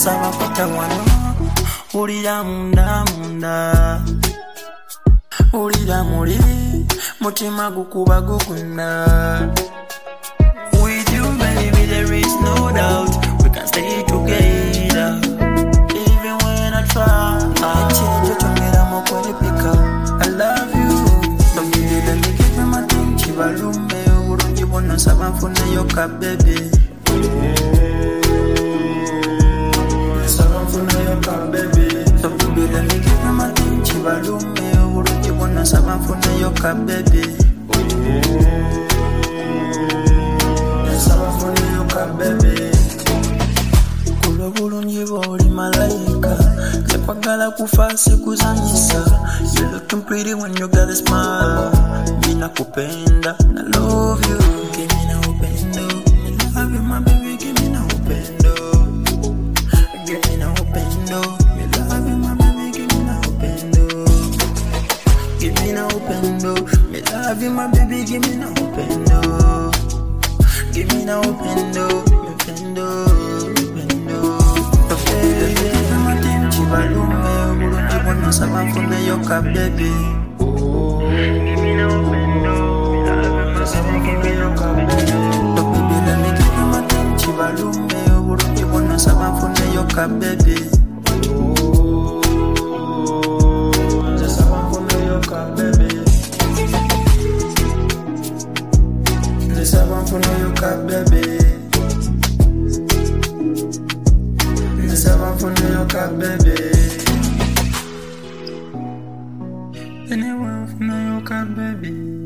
nsaba kwata wano ulira munda munda ulira muli mutima gukuba gukunda. With you baby there is no doubt we can stay together even when I try. Echenjo chongera mokwelepika I love you. Don't let me give you my thing chibalume urungi bona nsaba nfune yo ka baby. Nsaba nfune yo ka baby. Don't let me give you my thing chibalume urungi bona nsaba nfune yo ka baby. Nsaba nfune yo ka baby. Kulo bulungi bw'oli malayika tekwagala kufa sikuzanyisa. You looking pretty when you got a smile. Mina kupenda I love you. Give me na upendo I love you my baby. Give me na upendo. Give me na upendo I love you my baby. Give me na upendo. Give me na upendo I love you my baby. Give me na upendo. Give me na upendo upendo upendo. Okay matin chibalume bulungi bona nsaba nfune yo ka baby. Give me no upendo I love you my baby. Give me no upendo. Baby let me give you my thing chibalume bulungi bona nsaba nfune yo ka baby. Nsaba nfune yo ka baby. Nsaba nfune yo ka baby. Nsaba nfune yo ka baby. Anyone from New York, baby.